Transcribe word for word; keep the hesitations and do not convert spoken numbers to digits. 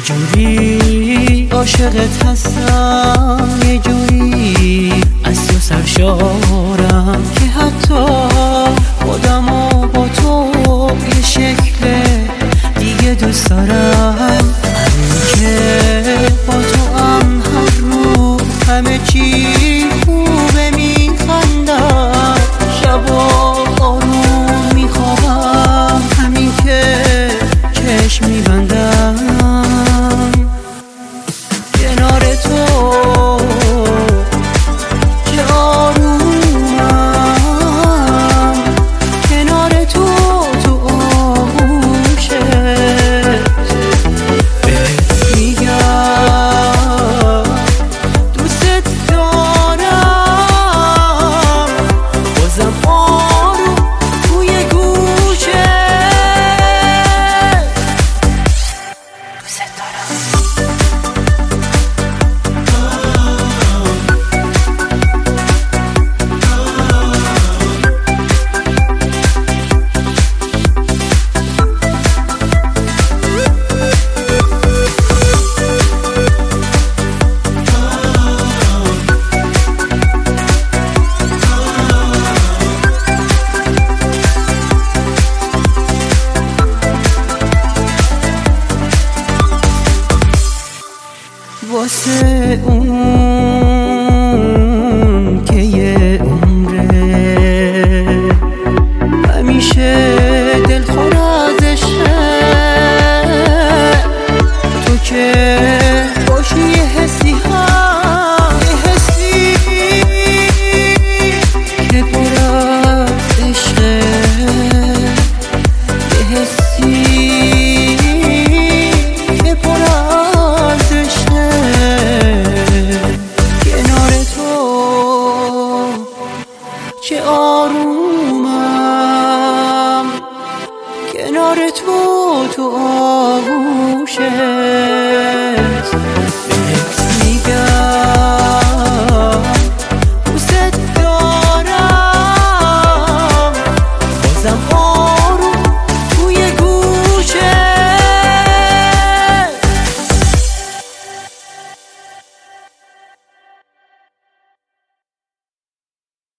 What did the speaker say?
جوری عاشقت هستم، یه جوری از تو سرشارم که حتی خودمو با تو یه شکل دیگه دوست دارم. همین که با تو هم هر رو همه چی خوبه، میخندم شبا آروم میخوابم، همین که چشم میبندم کنار تو چه آرومم، کنار تو تو آغوشت بهت میگم دوست دارم، بازم آروم توی گوشت دوست دارم. واسه اون که یه عمره همیشه دلخور ازشه، تو که باشی یه حسی هم یه حسی که پر از عشقه، یه حسی که پر از عشقه کنار تو چه آرومم، کنار تو تو آغوشت بهت میگم دوست دارم، بازم